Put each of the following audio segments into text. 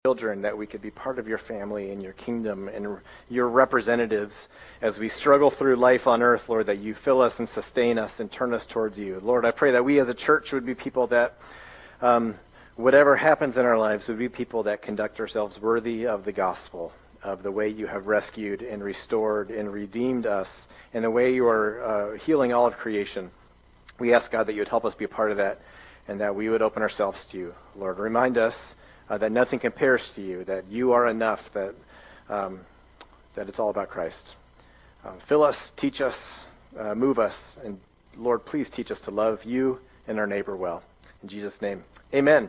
children, that we could be part of your family and your kingdom and your representatives as we struggle through life on earth, Lord, that you fill us and sustain us and turn us towards you. Lord, I pray that we as a church would be people that, whatever happens in our lives, would be people that conduct ourselves worthy of the gospel, of the way you have rescued and restored and redeemed us, and the way you are healing all of creation. We ask, God, that you would help us be a part of that, and that we would open ourselves to you. Lord, remind us that nothing compares to you, that you are enough, that it's all about Christ. Fill us, teach us, move us, and Lord, please teach us to love you and our neighbor well. In Jesus' name, amen.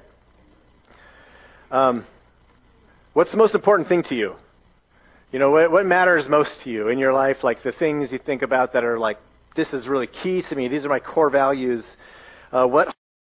What's the most important thing to you? You know, what matters most to you in your life? Like the things you think about that are like, this is really key to me. These are my core values. What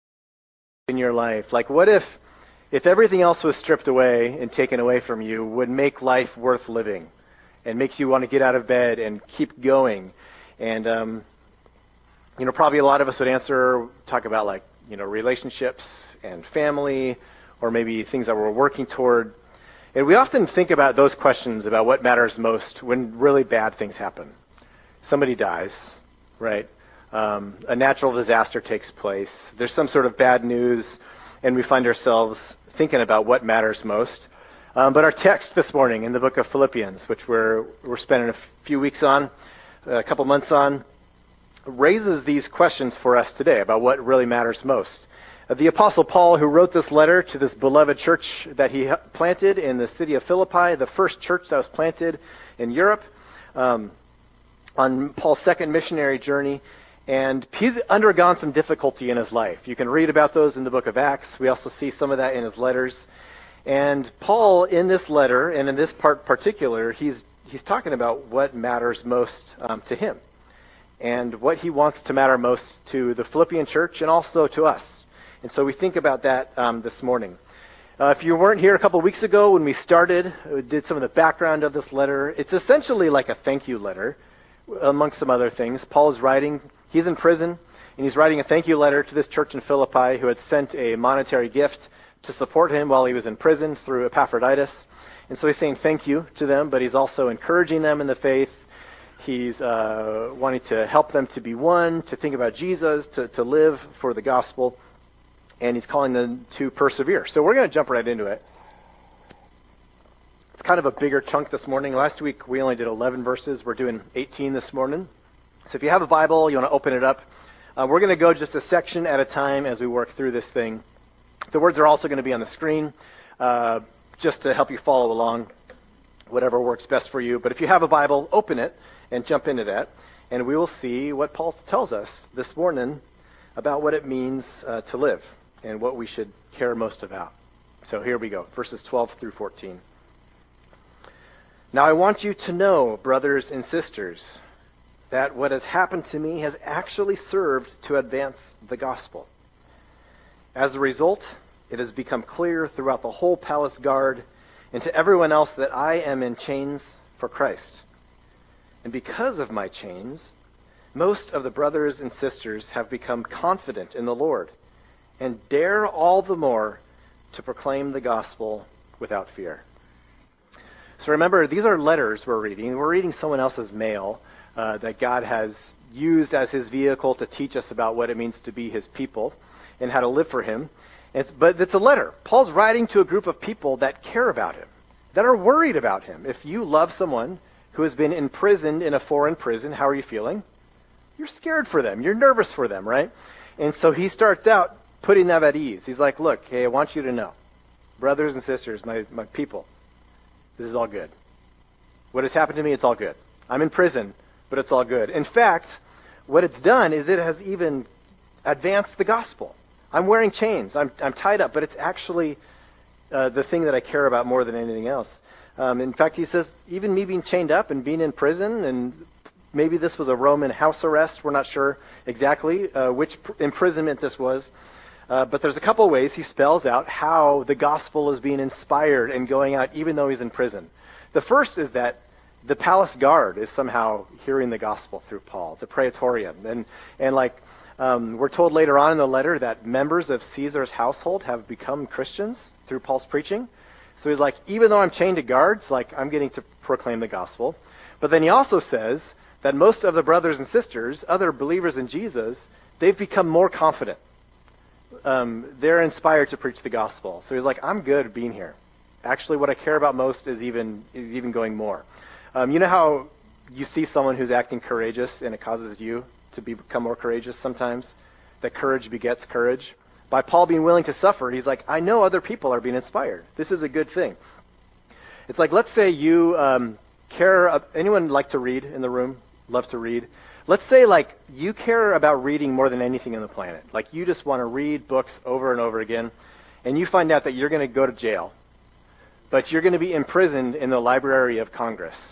in your life? Like, what if everything else was stripped away and taken away from you, would make life worth living and makes you want to get out of bed and keep going? And, probably a lot of us would talk about like, relationships and family, or maybe things that we're working toward. And we often think about those questions about what matters most when really bad things happen. Somebody dies, right? A natural disaster takes place. There's some sort of bad news, and we find ourselves thinking about what matters most. But our text this morning in the book of Philippians, which we're spending a few weeks on, a couple months on, raises these questions for us today about what really matters most. The Apostle Paul, who wrote this letter to this beloved church that he planted in the city of Philippi, the first church that was planted in Europe, on Paul's second missionary journey, and he's undergone some difficulty in his life. You can read about those in the book of Acts. We also see some of that in his letters. And Paul, in this letter, and in this part particular, he's talking about what matters most to him, and what he wants to matter most to the Philippian church and also to us. And so we think about that this morning. If you weren't here a couple weeks ago when we did some of the background of this letter, it's essentially like a thank you letter, amongst some other things. Paul is writing, he's in prison, and he's writing a thank you letter to this church in Philippi who had sent a monetary gift to support him while he was in prison through Epaphroditus. And so he's saying thank you to them, but he's also encouraging them in the faith. He's wanting to help them to be one, to think about Jesus, to live for the gospel. And he's calling them to persevere. So we're going to jump right into it. It's kind of a bigger chunk this morning. Last week we only did 11 verses. We're doing 18 this morning. So if you have a Bible, you want to open it up. We're going to go just a section at a time as we work through this thing. The words are also going to be on the screen, just to help you follow along, whatever works best for you. But if you have a Bible, open it and jump into that. And we will see what Paul tells us this morning about what it means to live and what we should care most about. So here we go, verses 12 through 14. Now I want you to know, brothers and sisters, that what has happened to me has actually served to advance the gospel. As a result, it has become clear throughout the whole palace guard and to everyone else that I am in chains for Christ. And because of my chains, most of the brothers and sisters have become confident in the Lord and dare all the more to proclaim the gospel without fear. So remember, these are letters we're reading. We're reading someone else's mail that God has used as his vehicle to teach us about what it means to be his people and how to live for him. But it's a letter. Paul's writing to a group of people that care about him, that are worried about him. If you love someone who has been imprisoned in a foreign prison, how are you feeling? You're scared for them. You're nervous for them, right? And so he starts out putting them at ease. He's like, look, hey, I want you to know, brothers and sisters, my people, this is all good. What has happened to me, it's all good. I'm in prison, but it's all good. In fact, what it's done is it has even advanced the gospel. I'm wearing chains. I'm tied up, but it's actually the thing that I care about more than anything else. In fact, he says, even me being chained up and being in prison, and maybe this was a Roman house arrest. We're not sure exactly which imprisonment this was. But there's a couple ways he spells out how the gospel is being inspired and going out even though he's in prison. The first is that the palace guard is somehow hearing the gospel through Paul, the praetorium. And we're told later on in the letter that members of Caesar's household have become Christians through Paul's preaching. So he's like, even though I'm chained to guards, like I'm getting to proclaim the gospel. But then he also says that most of the brothers and sisters, other believers in Jesus, they've become more confident. They're inspired to preach the gospel. So he's like, I'm good being here. Actually, what I care about most is even going more. You know how you see someone who's acting courageous and it causes you to become more courageous sometimes? That courage begets courage. By Paul being willing to suffer, he's like, I know other people are being inspired. This is a good thing. It's like, let's say you anyone like to read in the room? Love to read? Let's say like you care about reading more than anything on the planet. Like you just want to read books over and over again, and you find out that you're going to go to jail, but you're going to be imprisoned in the Library of Congress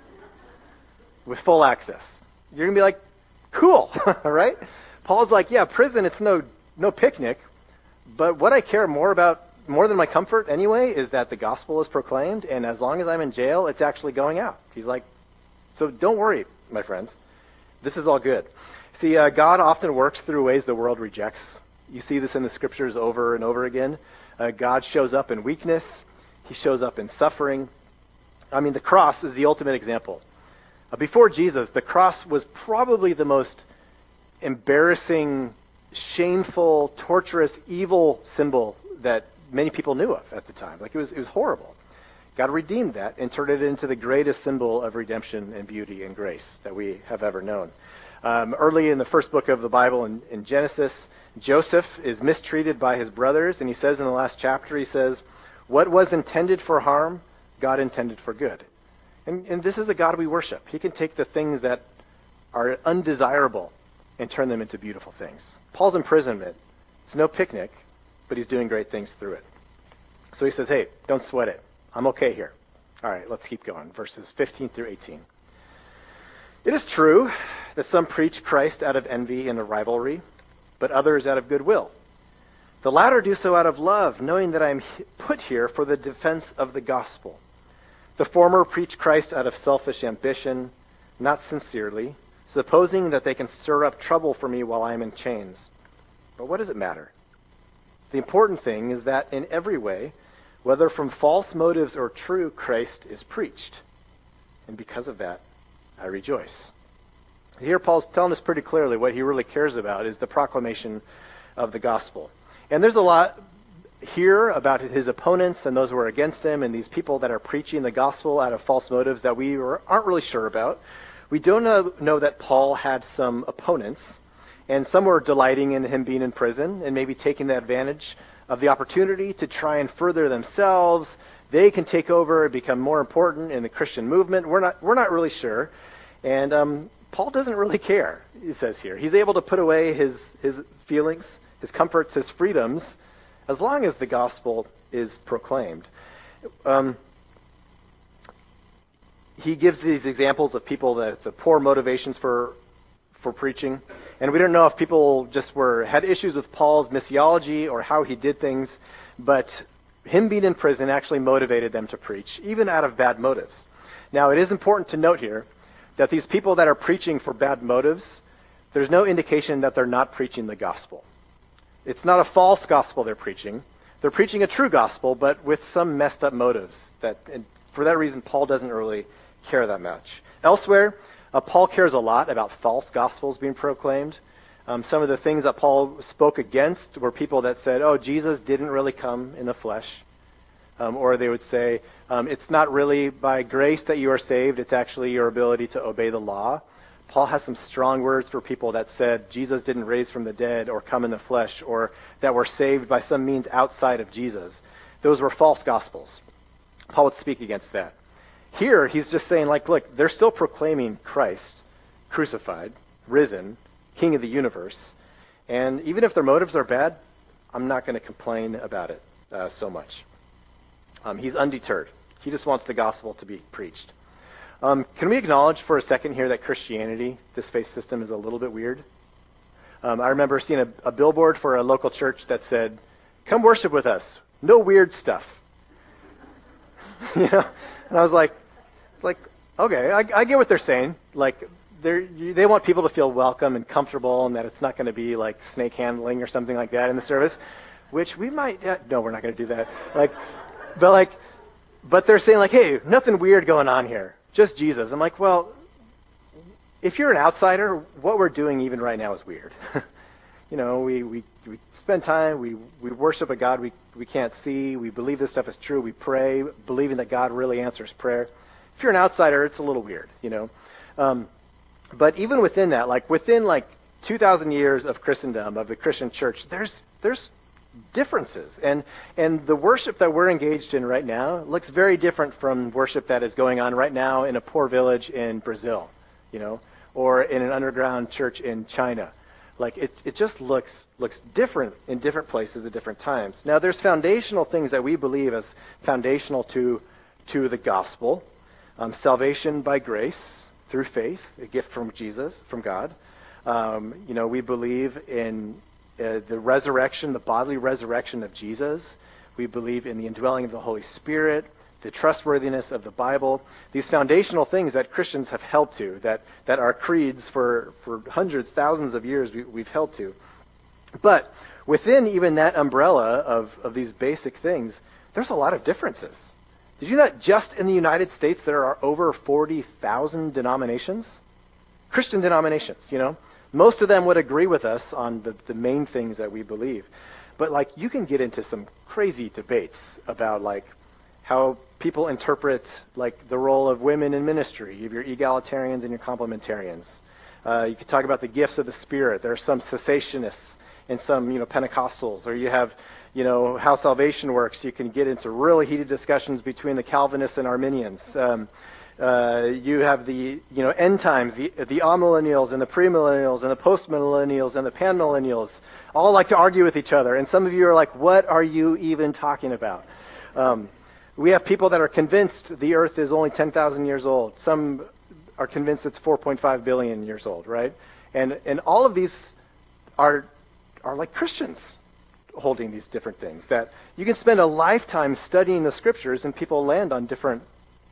with full access. You're going to be like, cool, right? Paul's like, yeah, prison, it's no picnic, but what I care more than my comfort anyway is that the gospel is proclaimed, and as long as I'm in jail, it's actually going out. He's like, so don't worry, my friends. This is all good. See, God often works through ways the world rejects. You see this in the scriptures over and over again. God shows up in weakness. He shows up in suffering. I mean, the cross is the ultimate example. Before Jesus, the cross was probably the most embarrassing, shameful, torturous, evil symbol that many people knew of at the time. Like it was horrible. God redeemed that and turned it into the greatest symbol of redemption and beauty and grace that we have ever known. Early in the first book of the Bible, in Genesis, Joseph is mistreated by his brothers, and he says in the last chapter, he says, what was intended for harm, God intended for good. And this is a God we worship. He can take the things that are undesirable and turn them into beautiful things. Paul's imprisonment, it's no picnic, but he's doing great things through it. So he says, hey, don't sweat it. I'm okay here. All right, let's keep going. Verses 15 through 18. It is true that some preach Christ out of envy and a rivalry, but others out of goodwill. The latter do so out of love, knowing that I am put here for the defense of the gospel. The former preach Christ out of selfish ambition, not sincerely, supposing that they can stir up trouble for me while I am in chains. But what does it matter? The important thing is that in every way, whether from false motives or true, Christ is preached. And because of that, I rejoice. Here Paul's telling us pretty clearly what he really cares about is the proclamation of the gospel. And there's a lot here about his opponents and those who are against him and these people that are preaching the gospel out of false motives that we aren't really sure about. We don't know that Paul had some opponents, and some were delighting in him being in prison and maybe taking the advantage of the opportunity to try and further themselves. They can take over and become more important in the Christian movement. We're not really sure. And Paul doesn't really care, he says here. He's able to put away his feelings, his comforts, his freedoms, as long as the gospel is proclaimed. He gives these examples of people that the poor motivations for preaching. And we don't know if people just had issues with Paul's missiology or how he did things, but him being in prison actually motivated them to preach, even out of bad motives. Now, it is important to note here that these people that are preaching for bad motives, there's no indication that they're not preaching the gospel. It's not a false gospel they're preaching. They're preaching a true gospel, but with some messed up motives. And for that reason, Paul doesn't really care that much. Elsewhere, Paul cares a lot about false gospels being proclaimed. Some of the things that Paul spoke against were people that said, oh, Jesus didn't really come in the flesh. Or they would say, it's not really by grace that you are saved, it's actually your ability to obey the law. Paul has some strong words for people that said Jesus didn't raise from the dead or come in the flesh, or that were saved by some means outside of Jesus. Those were false gospels. Paul would speak against that. Here, he's just saying, like, look, they're still proclaiming Christ, crucified, risen, King of the universe. And even if their motives are bad, I'm not going to complain about it so much. He's undeterred. He just wants the gospel to be preached. Can we acknowledge for a second here that Christianity, this faith system, is a little bit weird? I remember seeing a billboard for a local church that said, come worship with us. No weird stuff. You know? And I was like, okay, I get what they're saying. Like, they want people to feel welcome and comfortable, and that it's not going to be like snake handling or something like that in the service, which we might. No, we're not going to do that. But they're saying like, hey, nothing weird going on here, just Jesus. I'm like, well, if you're an outsider, what we're doing even right now is weird. We spend time, we worship a God we can't see, we believe this stuff is true, we pray, believing that God really answers prayer. If you're an outsider, it's a little weird, But even within that, within 2,000 years of Christendom, of the Christian church, there's differences. And the worship that we're engaged in right now looks very different from worship that is going on right now in a poor village in Brazil, or in an underground church in China. It just looks different in different places at different times. Now, there's foundational things that we believe as foundational to the gospel. Salvation by grace through faith, a gift from Jesus, from God. We believe in the resurrection, the bodily resurrection of Jesus. We believe in the indwelling of the Holy Spirit, the trustworthiness of the Bible, these foundational things that Christians have held to, that our creeds for hundreds, thousands of years we've held to. But within even that umbrella of these basic things, there's a lot of differences. Did you know that just in the United States there are over 40,000 denominations? Christian denominations, Most of them would agree with us on the main things that we believe. But you can get into some crazy debates about how people interpret the role of women in ministry. You have your egalitarians and your complementarians. You could talk about the gifts of the Spirit. There are some cessationists and some Pentecostals. Or you have how salvation works. You can get into really heated discussions between the Calvinists and Arminians. You have the end times, the amillennials and the premillennials and the postmillennials and the panmillennials all like to argue with each other. And some of you are like, what are you even talking about? We have people that are convinced the earth is only 10,000 years old. Some are convinced it's 4.5 billion years old, right? And all of these are like Christians holding these different things, that you can spend a lifetime studying the scriptures and people land on different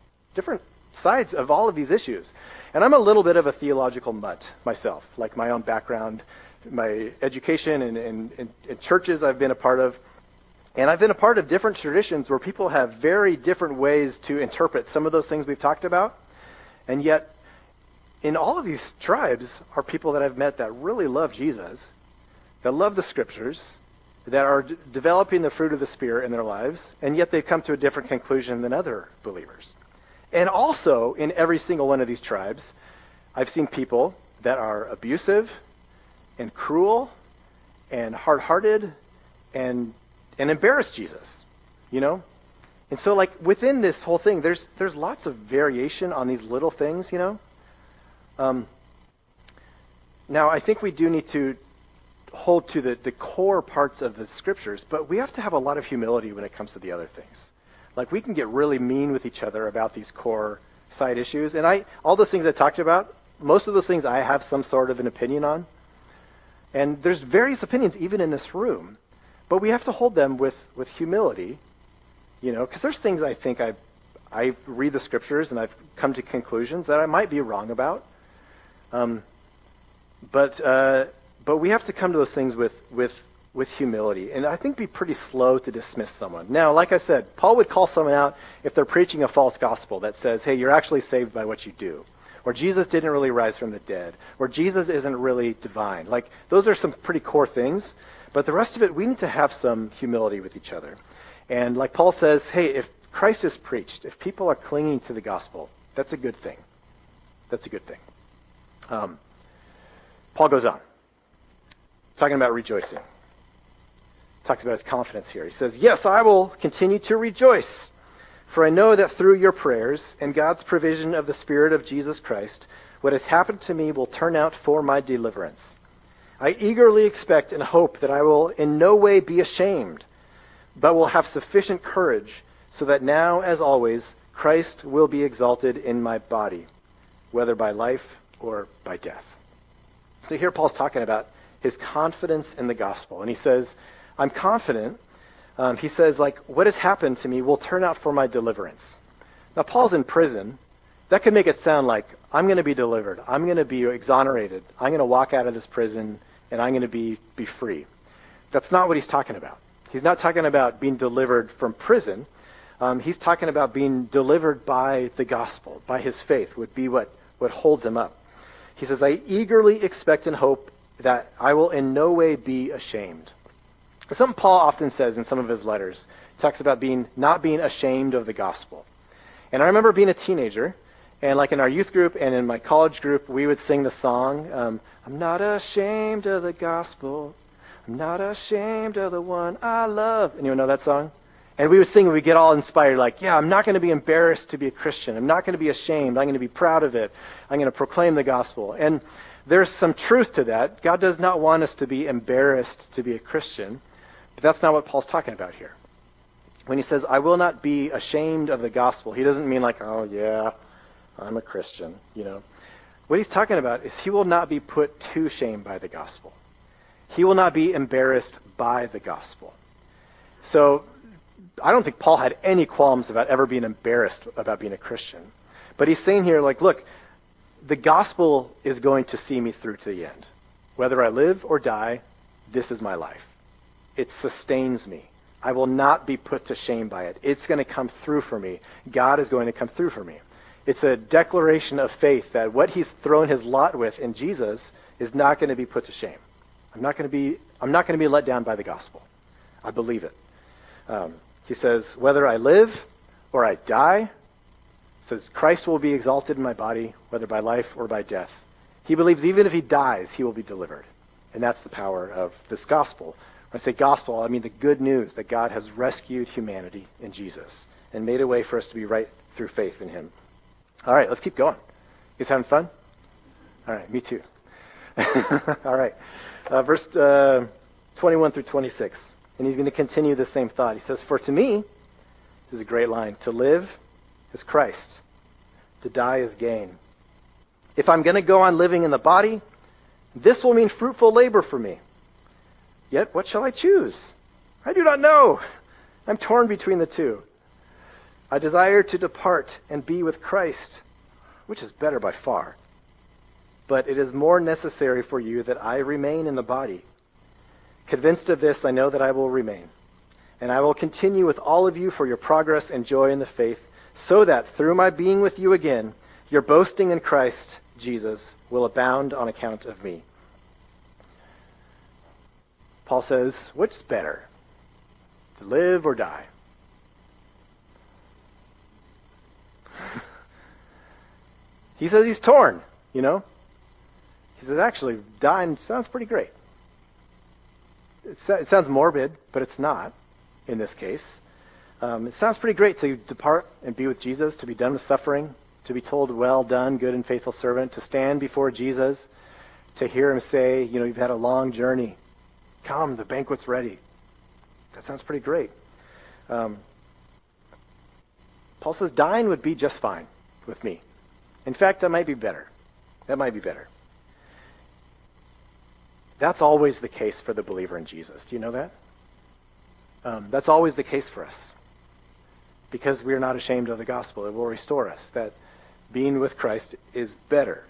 sides of all of these issues. And I'm a little bit of a theological mutt myself, my own background, my education and churches I've been a part of. And I've been a part of different traditions where people have very different ways to interpret some of those things we've talked about. And yet, in all of these tribes are people that I've met that really love Jesus, that love the scriptures, that are developing the fruit of the Spirit in their lives, and yet they've come to a different conclusion than other believers. And also, in every single one of these tribes, I've seen people that are abusive and cruel and hard-hearted and embarrass Jesus, And so, within this whole thing, there's lots of variation on these little things, Now, I think we do need to hold to the core parts of the scriptures, but we have to have a lot of humility when it comes to the other things. We can get really mean with each other about these core side issues. And all those things I talked about, most of those things I have some sort of an opinion on. And there's various opinions even in this room. But we have to hold them with humility, because there's things I think I read the scriptures and I've come to conclusions that I might be wrong about. But we have to come to those things with humility, and I think be pretty slow to dismiss someone. Now, like I said, Paul would call someone out if they're preaching a false gospel that says, hey, you're actually saved by what you do, or Jesus didn't really rise from the dead, or Jesus isn't really divine. Those are some pretty core things. But the rest of it, we need to have some humility with each other. And like Paul says, hey, if Christ is preached, if people are clinging to the gospel, that's a good thing. That's a good thing. Paul goes on, talking about rejoicing. Talks about his confidence here. He says, yes, I will continue to rejoice, for I know that through your prayers and God's provision of the Spirit of Jesus Christ, what has happened to me will turn out for my deliverance. I eagerly expect and hope that I will in no way be ashamed, but will have sufficient courage, so that now, as always, Christ will be exalted in my body, whether by life or by death. So here Paul's talking about his confidence in the gospel. And he says, I'm confident. He says, what has happened to me will turn out for my deliverance. Now, Paul's in prison. That could make it sound like, I'm going to be delivered. I'm going to be exonerated. I'm going to walk out of this prison and I'm going to be free. That's not what he's talking about. He's not talking about being delivered from prison. He's talking about being delivered by the gospel, by his faith would be what holds him up. He says, I eagerly expect and hope that I will in no way be ashamed. It's something Paul often says in some of his letters. He talks about not being ashamed of the gospel. And I remember being a teenager, and like in our youth group and in my college group, we would sing the song, I'm not ashamed of the gospel. I'm not ashamed of the one I love. Anyone know that song? And we would sing and we'd get all inspired, like, yeah, I'm not going to be embarrassed to be a Christian. I'm not going to be ashamed. I'm going to be proud of it. I'm going to proclaim the gospel. And there's some truth to that. God does not want us to be embarrassed to be a Christian. But that's not what Paul's talking about here. When he says, I will not be ashamed of the gospel, he doesn't mean like, oh yeah, I'm a Christian, What he's talking about is he will not be put to shame by the gospel. He will not be embarrassed by the gospel. So I don't think Paul had any qualms about ever being embarrassed about being a Christian. But he's saying here, like, look, the gospel is going to see me through to the end. Whether I live or die, this is my life. It sustains me. I will not be put to shame by it. It's going to come through for me. God is going to come through for me. It's a declaration of faith that what he's thrown his lot with in Jesus is not going to be put to shame. I'm not going to be let down by the gospel. I believe it. He says, whether I live or I die, says Christ will be exalted in my body, whether by life or by death. He believes even if he dies, he will be delivered. And that's the power of this gospel. When I say gospel, I mean the good news that God has rescued humanity in Jesus and made a way for us to be right through faith in him. All right, let's keep going. You guys having fun? All right, me too. All right. Verse 21 through 26. And he's going to continue the same thought. He says, for to me, this is a great line, to live is Christ. To die is gain. If I'm going to go on living in the body, this will mean fruitful labor for me. Yet what shall I choose? I do not know. I'm torn between the two. I desire to depart and be with Christ, which is better by far. But it is more necessary for you that I remain in the body. Convinced of this, I know that I will remain. And I will continue with all of you for your progress and joy in the faith, so that through my being with you again, your boasting in Christ Jesus will abound on account of me. Paul says, what's better, to live or die? He says he's torn, He says, actually, dying sounds pretty great. It sounds morbid, but it's not in this case. It sounds pretty great to depart and be with Jesus, to be done with suffering, to be told, well done, good and faithful servant, to stand before Jesus, to hear him say, you've had a long journey. Come, the banquet's ready. That sounds pretty great. Paul says dying would be just fine with me. In fact, that might be better. That's always the case for the believer in Jesus. Do you know that? That's always the case for us. Because we are not ashamed of the gospel. It will restore us. That being with Christ is better.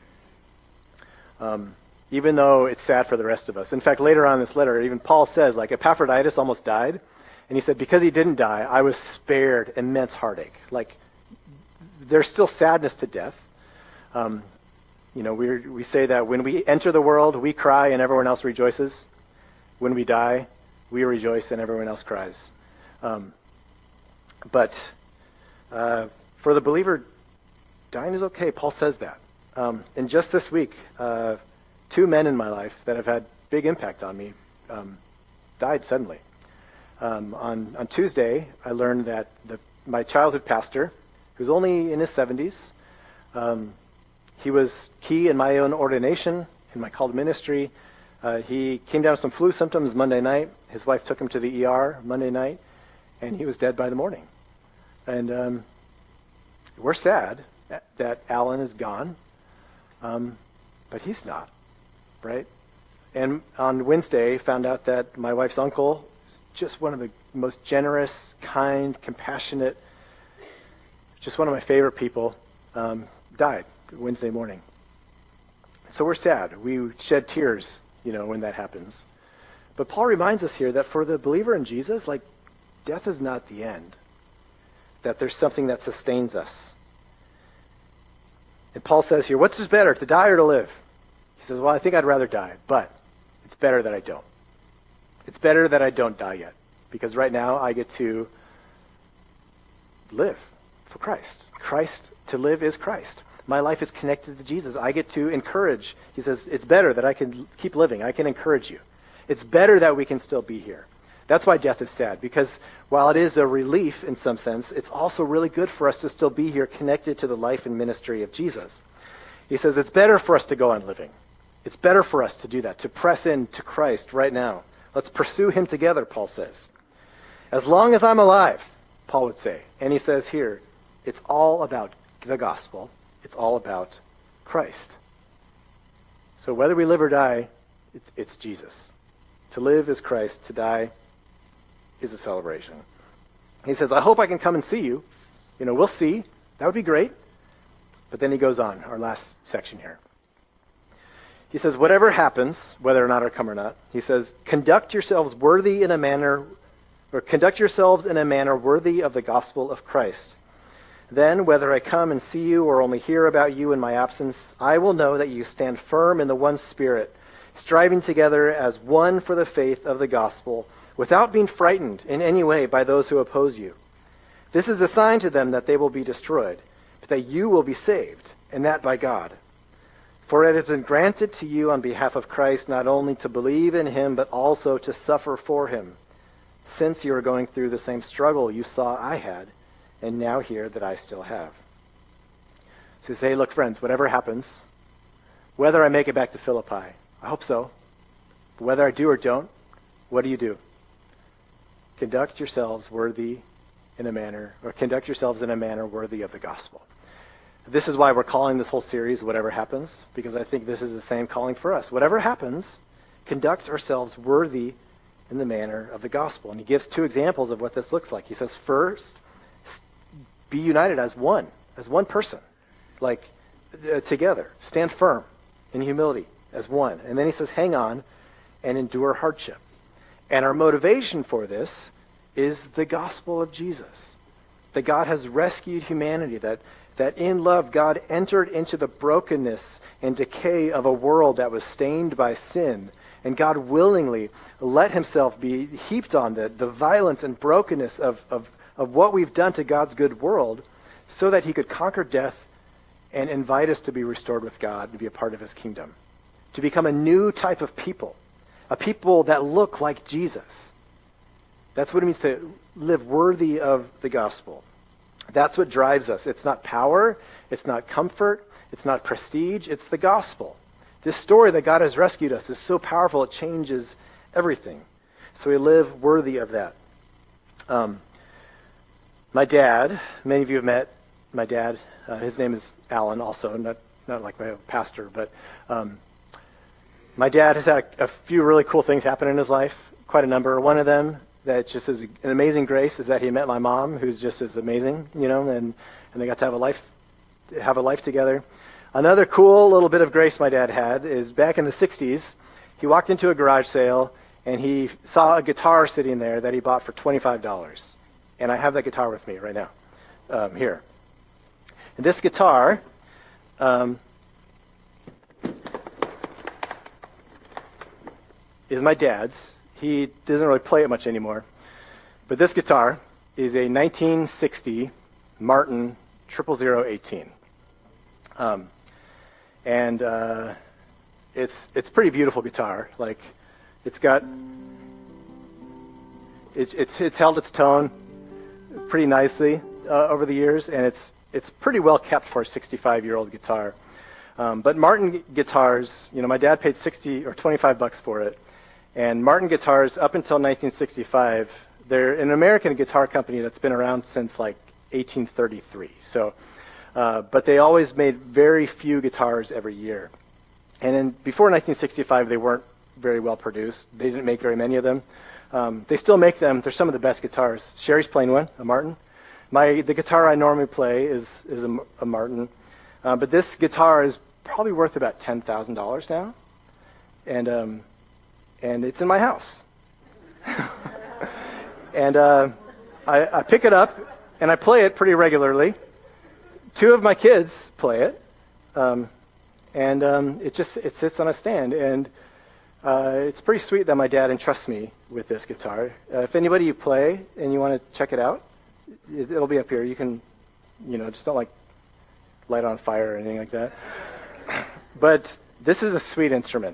Even though it's sad for the rest of us. In fact, later on in this letter, even Paul says, like, Epaphroditus almost died. And he said, because he didn't die, I was spared immense heartache. Like, there's still sadness to death. We say that when we enter the world, we cry and everyone else rejoices. When we die, we rejoice and everyone else cries. But for the believer, dying is okay. Paul says that. And just this week, 2 men in my life that have had big impact on me died suddenly. On Tuesday, I learned that my childhood pastor, who's only in his 70s, he was key in my own ordination, in my called ministry. He came down with some flu symptoms Monday night. His wife took him to the ER Monday night, and he was dead by the morning. And we're sad that Alan is gone, but he's not, right? And on Wednesday, found out that my wife's uncle is just one of the most generous, kind, compassionate, just one of my favorite people, died Wednesday morning. So we're sad. We shed tears, when that happens. But Paul reminds us here that for the believer in Jesus, like, death is not the end. that there's something that sustains us. And Paul says here, what's better, to die or to live? He says, well, I think I'd rather die, but it's better that I don't. It's better that I don't die yet, because right now I get to live for Christ. Christ, to live is Christ. My life is connected to Jesus. I get to encourage. He says, it's better that I can keep living. I can encourage you. It's better that we can still be here. That's why death is sad, because while it is a relief in some sense, it's also really good for us to still be here connected to the life and ministry of Jesus. He says it's better for us to go on living. It's better for us to do that, to press in to Christ right now. Let's pursue him together, Paul says. As long as I'm alive, Paul would say. And he says here, it's all about the gospel. It's all about Christ. So whether we live or die, it's Jesus. To live is Christ. To die is a celebration. He says, I hope I can come and see you. We'll see. That would be great. But then he goes on, our last section here. He says, whatever happens, whether or not I come or not, he says, conduct yourselves in a manner worthy of the gospel of Christ. Then, whether I come and see you or only hear about you in my absence, I will know that you stand firm in the one Spirit, striving together as one for the faith of the gospel, without being frightened in any way by those who oppose you. This is a sign to them that they will be destroyed, but that you will be saved, and that by God. For it has been granted to you on behalf of Christ not only to believe in him, but also to suffer for him, since you are going through the same struggle you saw I had, and now hear that I still have. So say, look, friends, whatever happens, whether I make it back to Philippi, I hope so, but whether I do or don't, what do? Conduct yourselves in a manner worthy of the gospel. This is why we're calling this whole series Whatever Happens, because I think this is the same calling for us. Whatever happens, conduct ourselves worthy in the manner of the gospel. And he gives two examples of what this looks like. He says, first, be united as one person, together. Stand firm in humility as one. And then he says, hang on and endure hardship. And our motivation for this is the gospel of Jesus. That God has rescued humanity, that in love God entered into the brokenness and decay of a world that was stained by sin, and God willingly let himself be heaped on the violence and brokenness of what we've done to God's good world, so that he could conquer death and invite us to be restored with God, to be a part of his kingdom, to become a new type of people, a people that look like Jesus. That's what it means to live worthy of the gospel. That's what drives us. It's not power. It's not comfort. It's not prestige. It's the gospel. This story that God has rescued us is so powerful, it changes everything. So we live worthy of that. My dad, many of you have met my dad. His name is Alan also, not like my pastor, but my dad has had a few really cool things happen in his life, quite a number. One of them that just is an amazing grace is that he met my mom, who's just as amazing, and they got to have a life together. Another cool little bit of grace my dad had is back in the 60s, he walked into a garage sale and he saw a guitar sitting there that he bought for $25. And I have that guitar with me right now, here. And this guitar, is my dad's. He doesn't really play it much anymore. But this guitar is a 1960 Martin 00018. It's pretty beautiful guitar. It's held its tone pretty nicely over the years, and it's pretty well kept for a 65-year-old guitar. But Martin guitars, my dad paid $60 or $25 for it. And Martin guitars, up until 1965, they're an American guitar company that's been around since 1833. So, but they always made very few guitars every year. And then before 1965, they weren't very well produced. They didn't make very many of them. They still make them. They're some of the best guitars. Sherry's playing one, a Martin. The guitar I normally play is a Martin. But this guitar is probably worth about $10,000 now. And it's in my house. And I pick it up and I play it pretty regularly. 2 of my kids play it, and it sits on a stand, and it's pretty sweet that my dad entrusts me with this guitar. If anybody you play and you want to check it out, it'll be up here. You can, just don't light it on fire or anything like that. But this is a sweet instrument.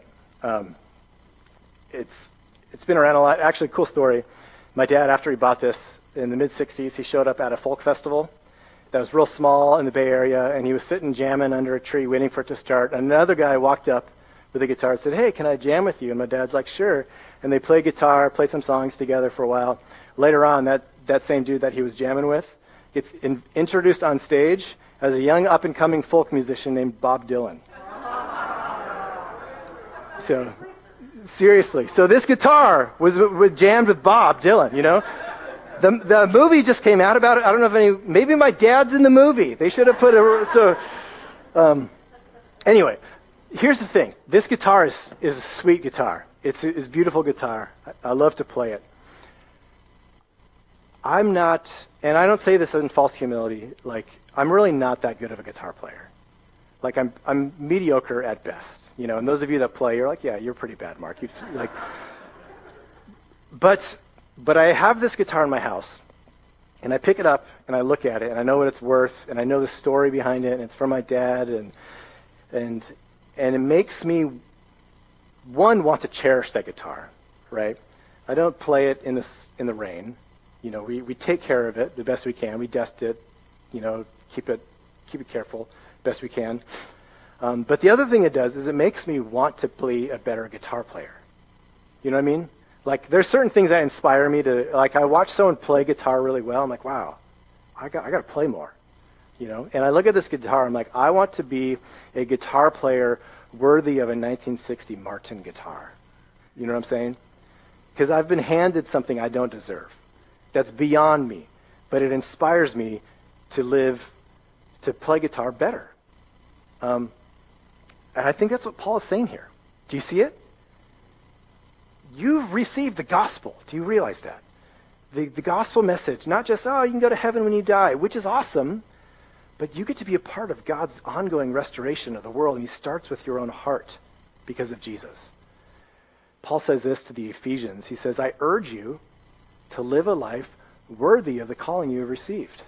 It's been around a lot. Actually, cool story. My dad, after he bought this in the mid-'60s, he showed up at a folk festival that was real small in the Bay Area, and he was sitting jamming under a tree waiting for it to start. Another guy walked up with a guitar and said, "Hey, can I jam with you?" And my dad's like, "Sure." And they played guitar, played some songs together for a while. Later on, that same dude that he was jamming with gets introduced on stage as a young up-and-coming folk musician named Bob Dylan. So, seriously. So this guitar was jammed with Bob Dylan, The movie just came out about it. I don't know if maybe my dad's in the movie. They should have put anyway, here's the thing. This guitar is a sweet guitar. It's a beautiful guitar. I love to play it. I'm not, and I don't say this in false humility, I'm really not that good of a guitar player. I'm mediocre at best, and those of you that play, you're like, yeah, you're pretty bad, Mark. But I have this guitar in my house, and I pick it up, and I look at it, and I know what it's worth, and I know the story behind it, and it's from my dad, and it makes me, want to cherish that guitar, right? I don't play it in the rain. We take care of it the best we can. We dust it, keep it careful best we can. But the other thing it does is it makes me want to be a better guitar player. You know what I mean? There's certain things that inspire me to, I watch someone play guitar really well. I'm like, wow, I got to play more, And I look at this guitar. I'm like, I want to be a guitar player worthy of a 1960 Martin guitar. You know what I'm saying? Because I've been handed something I don't deserve. That's beyond me, but it inspires me to play guitar better. And I think that's what Paul is saying here. Do you see it? You've received the gospel. Do you realize that? The gospel message, not just, you can go to heaven when you die, which is awesome, but you get to be a part of God's ongoing restoration of the world, and he starts with your own heart because of Jesus. Paul says this to the Ephesians. He says, I urge you to live a life worthy of the calling you have received.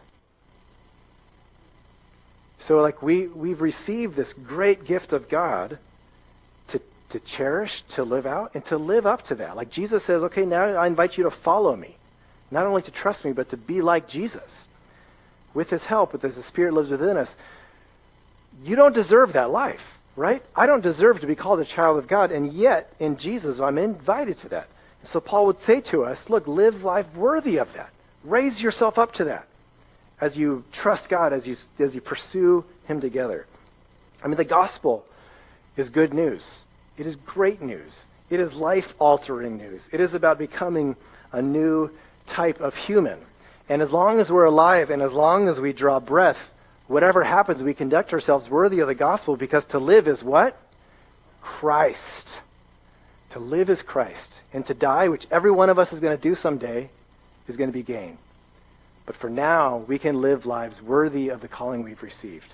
So we've received this great gift of God to cherish, to live out, and to live up to that. Jesus says, okay, now I invite you to follow me. Not only to trust me, but to be like Jesus. With his help, as the Spirit lives within us. You don't deserve that life, right? I don't deserve to be called a child of God, and yet, in Jesus, I'm invited to that. And so Paul would say to us, look, live life worthy of that. Raise yourself up to that as you trust God, as you pursue him together. The gospel is good news. It is great news. It is life-altering news. It is about becoming a new type of human. And as long as we're alive and as long as we draw breath, whatever happens, we conduct ourselves worthy of the gospel, because to live is what? Christ. To live is Christ. And to die, which every one of us is going to do someday, is going to be gain. But for now, we can live lives worthy of the calling we've received.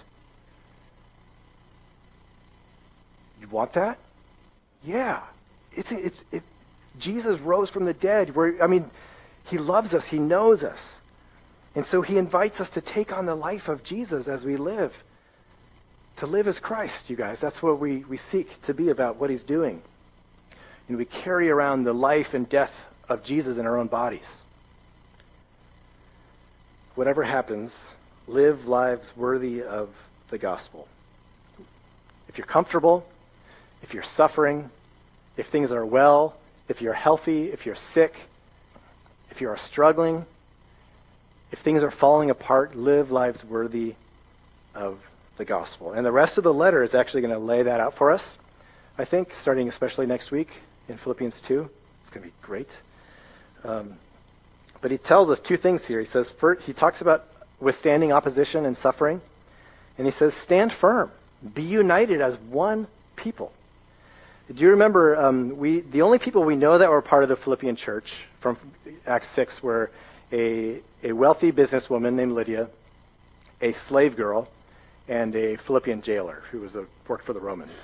You want that? Yeah. Jesus rose from the dead. He loves us. He knows us. And so he invites us to take on the life of Jesus as we live. To live as Christ, you guys. That's what we seek to be about, what he's doing. And we carry around the life and death of Jesus in our own bodies. Whatever happens, live lives worthy of the gospel. If you're comfortable, if you're suffering, if things are well, if you're healthy, if you're sick, if you are struggling, if things are falling apart, live lives worthy of the gospel. And the rest of the letter is actually going to lay that out for us, I think, starting especially next week in Philippians 2. It's going to be great. But he tells us 2 things here. He says, first, he talks about withstanding opposition and suffering. And he says, stand firm. Be united as one people. Do you remember, the only people we know that were part of the Philippian church from Acts 6 were a wealthy businesswoman named Lydia, a slave girl, and a Philippian jailer who worked for the Romans.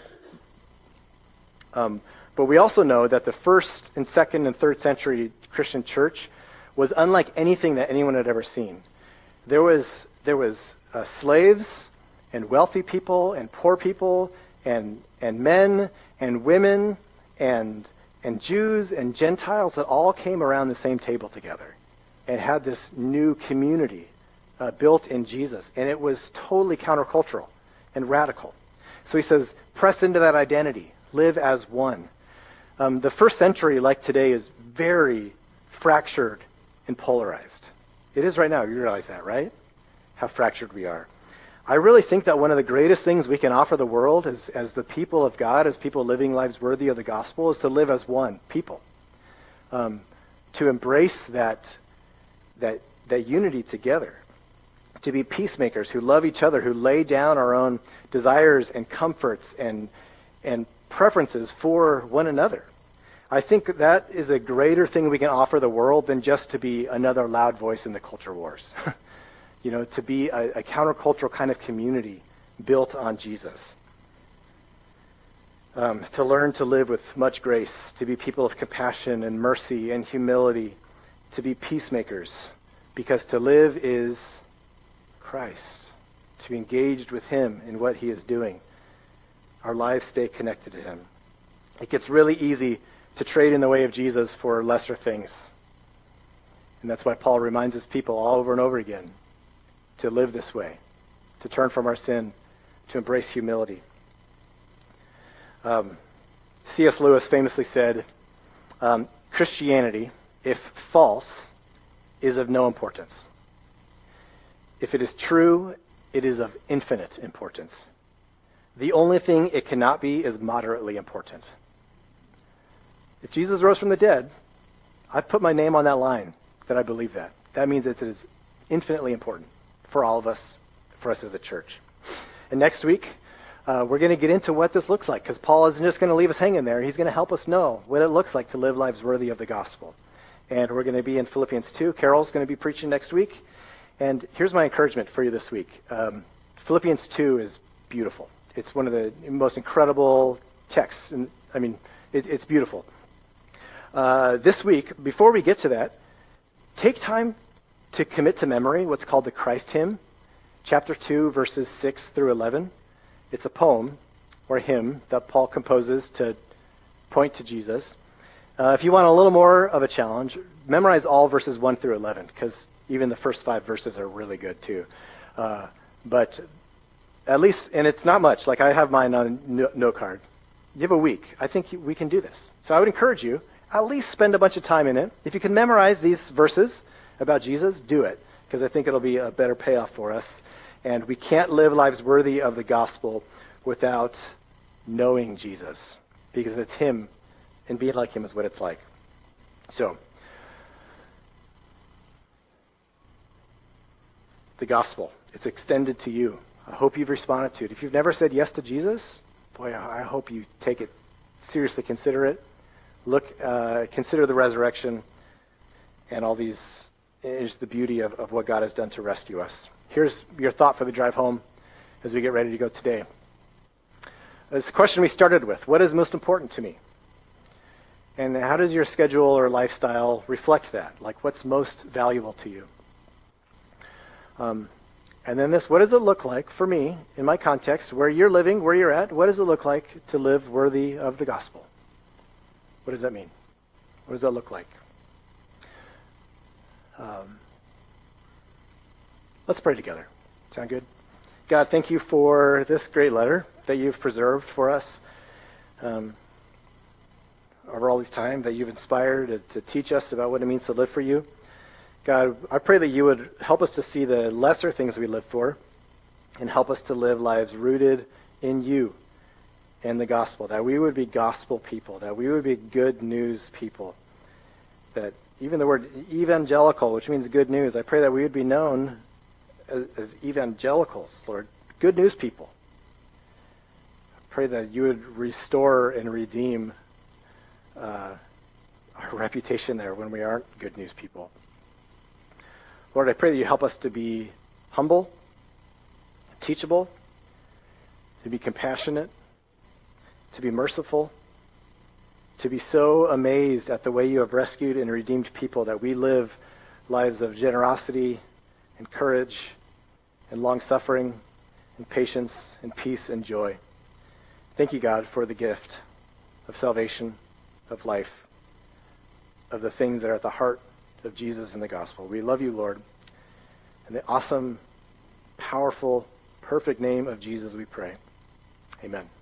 But we also know that the first and second and third century Christian church was unlike anything that anyone had ever seen. There was slaves and wealthy people and poor people and men and women and Jews and Gentiles that all came around the same table together and had this new community built in Jesus. And it was totally countercultural and radical. So he says, press into that identity. Live as one. The first century, like today, is very fractured and polarized. It is right now. You realize that, right? How fractured we are. I really think that one of the greatest things we can offer the world as the people of God, as people living lives worthy of the gospel, is to live as one people. To embrace that unity together. To be peacemakers who love each other, who lay down our own desires and comforts and preferences for one another. I think that is a greater thing we can offer the world than just to be another loud voice in the culture wars. To be a countercultural kind of community built on Jesus. To learn to live with much grace, to be people of compassion and mercy and humility, to be peacemakers, because to live is Christ, to be engaged with him in what he is doing. Our lives stay connected to him. It gets really easy to trade in the way of Jesus for lesser things. And that's why Paul reminds his people all over and over again to live this way, to turn from our sin, to embrace humility. C.S. Lewis famously said, Christianity, if false, is of no importance. If it is true, it is of infinite importance. The only thing it cannot be is moderately important. If Jesus rose from the dead, I've put my name on that line that I believe that. That means that it is infinitely important for all of us, for us as a church. And next week, we're going to get into what this looks like, because Paul isn't just going to leave us hanging there. He's going to help us know what it looks like to live lives worthy of the gospel. And we're going to be in Philippians 2. Carol's going to be preaching next week. And here's my encouragement for you this week. Philippians 2 is beautiful. It's one of the most incredible texts. And it's beautiful. This week, before we get to that, take time to commit to memory what's called the Christ hymn, chapter 2, verses 6 through 11. It's a poem or hymn that Paul composes to point to Jesus. If you want a little more of a challenge, memorize all verses 1 through 11, because even the first 5 verses are really good too. But at least, and it's not much, like I have mine on note card. You have a week. I think we can do this. So I would encourage you, at least spend a bunch of time in it. If you can memorize these verses about Jesus, do it, because I think it'll be a better payoff for us. And we can't live lives worthy of the gospel without knowing Jesus, because it's him, and being like him is what it's like. So, the gospel, it's extended to you. I hope you've responded to it. If you've never said yes to Jesus, boy, I hope you take it seriously, consider it. Consider the resurrection and all these, is the beauty of what God has done to rescue us. Here's your thought for the drive home as we get ready to go today. It's the question we started with. What is most important to me? And how does your schedule or lifestyle reflect that? Like, what's most valuable to you? And then this, what does it look like for me, in my context, where you're living, where you're at, what does it look like to live worthy of the gospel? What does that mean? What does that look like? Let's pray together. Sound good? God, thank you for this great letter that you've preserved for us over all this time, that you've inspired to teach us about what it means to live for you. God, I pray that you would help us to see the lesser things we live for and help us to live lives rooted in you and the gospel, that we would be gospel people, that we would be good news people, that even the word evangelical, which means good news, I pray that we would be known as evangelicals, Lord, good news people. I pray that you would restore and redeem our reputation there when we aren't good news people. Lord, I pray that you help us to be humble, teachable, to be compassionate, to be merciful, to be so amazed at the way you have rescued and redeemed people that we live lives of generosity and courage and long-suffering and patience and peace and joy. Thank you, God, for the gift of salvation, of life, of the things that are at the heart of Jesus and the gospel. We love you, Lord. In the awesome, powerful, perfect name of Jesus we pray. Amen.